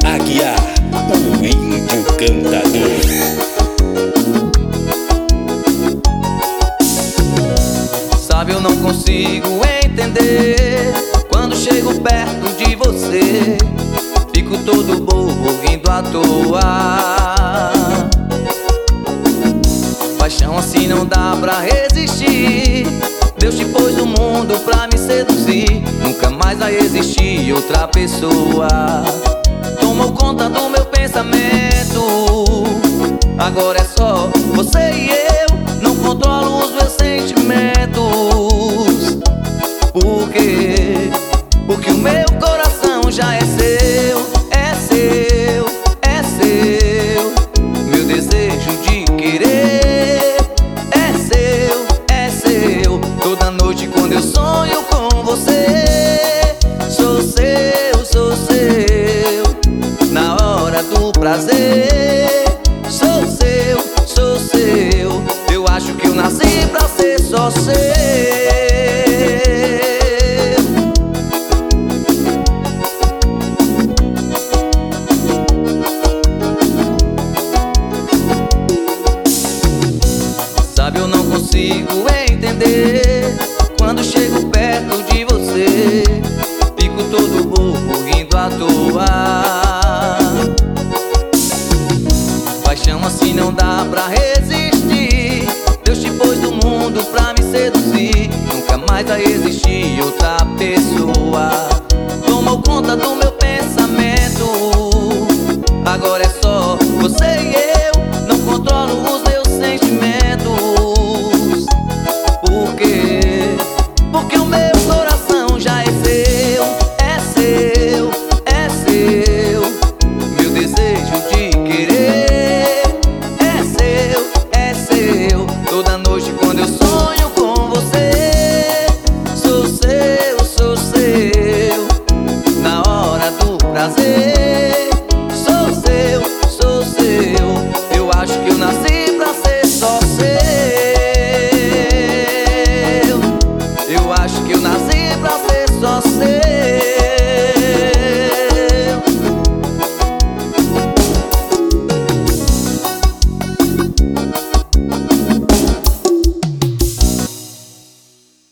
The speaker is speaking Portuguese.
Aguiar, o índio cantador. Sabe, eu não consigo entender. Quando chego perto de você, fico todo bobo, rindo à toa. Paixão assim não dá pra resistir. Deus te pôs no mundo pra me seduzir. Nunca mais vai existir outra pessoa. Tomou conta do meu pensamento. Agora é só você e eu. Não controlo os meus sentimentos. Por quê? Porque o meu coração já é seu. É seu, é seu. Meu desejo de querer é seu, é seu. Toda noite quando eu sonho com você, sou seu, sou seu. Na hora do prazer, sou seu, sou seu. Eu acho que eu nasci pra ser só seu. Sabe, eu não consigo entender. Quando chego perto de você, fico todo bobo, rindo à toa. Paixão assim não dá pra resistir. Deus te pôs no mundo pra me seduzir. Nunca mais vai existir outra pessoa. Tomou conta do meu